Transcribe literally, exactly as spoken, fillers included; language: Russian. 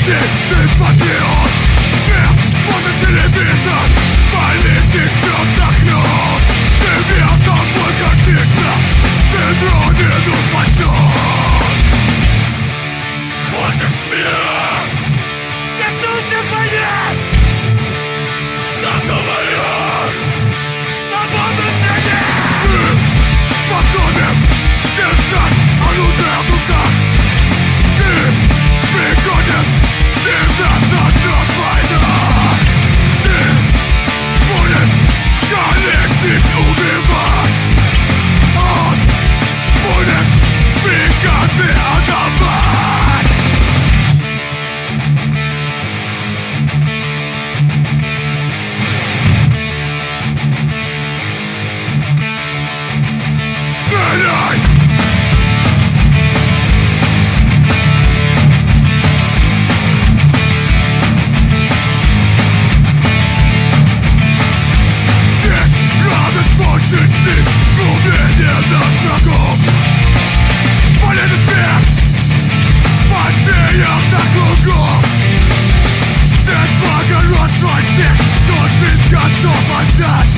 ты патриот. Всех под телевизор, политик вздохнет. Тебе тобой гордится, ты родину спасет. Хочешь мира? Готовьте к войне! Так говорят! На бомбе среди! Ты способен держать оружие в руках. Ты пригоден, тебя сожжет война. Ты будешь коллектив убивать. Он будет приказы отдавать. Стреляй! Почисти умение над врагом. Более смерть посеял на кругом. Дед благородство тех, кто жизнь готов отдать.